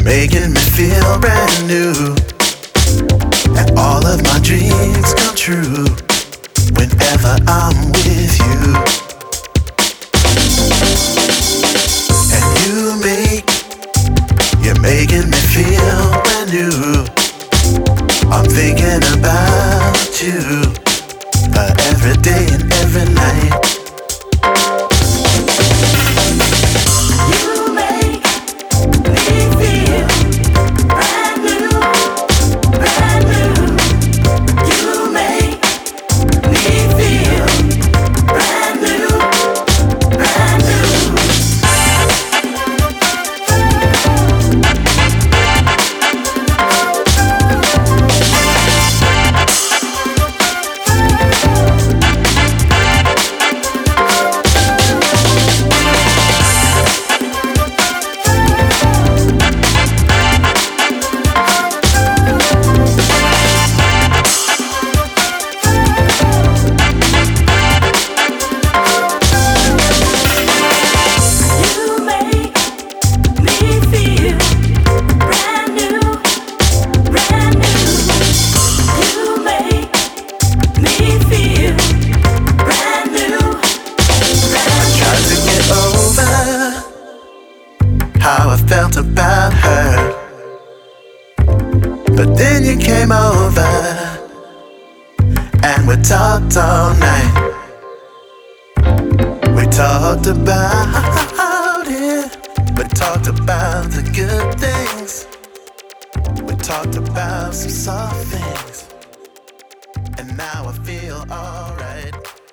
making me feel brand new, and all of my dreams come true whenever I'm with you. And you're making me feel brand new. I'm thinking about you every day and every night. How I felt about her, but then you came over and we talked all night. We talked about it, we talked about the good things, we talked about some soft things, and now I feel alright.